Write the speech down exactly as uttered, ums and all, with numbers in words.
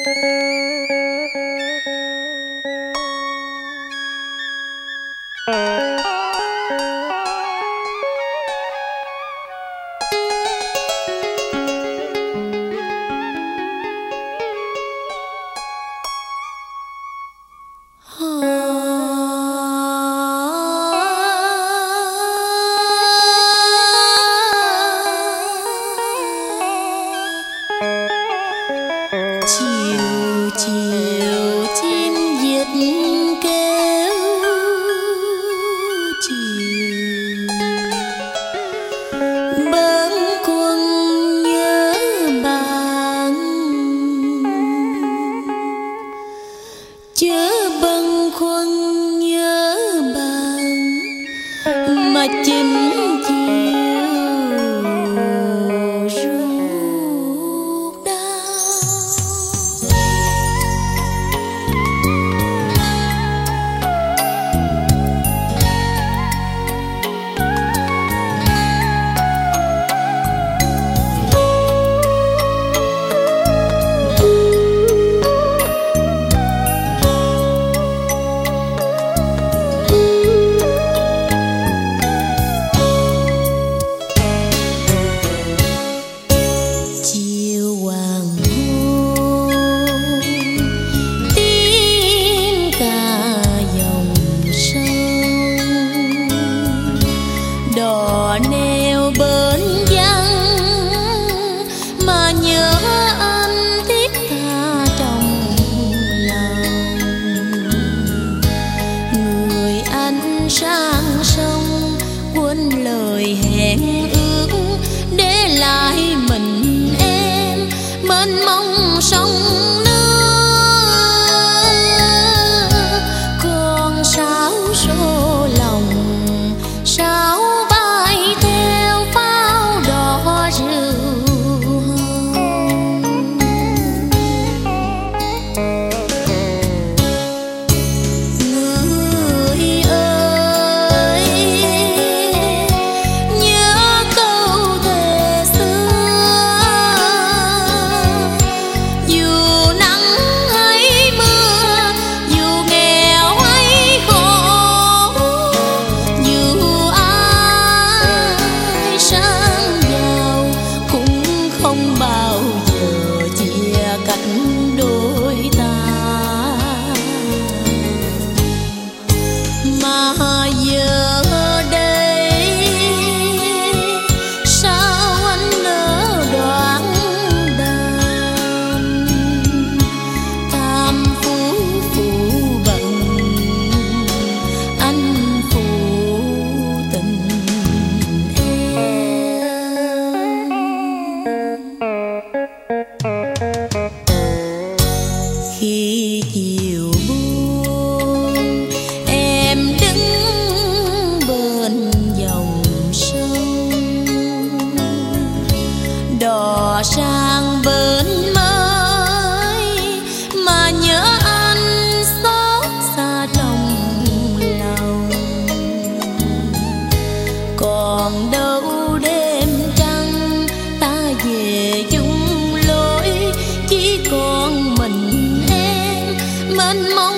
Chiều chiều chim diệt kêu chiều, bâng khuâng nhớ bạn, chớ bâng khuâng nhớ bạn mà chính đò neo bến vắng mà nhớ anh thiết tha trong lòng. Người anh sang sông quên lời hẹn ước, để lại mình em mênh mông sông nước. Còn sao số lòng sao khi chiều buông em đứng bên dòng sông, đò sang bên mới mà nhớ anh xót xa trong lòng. Còn đâu đêm trăng ta về chung lối, chỉ còn mình mênh mông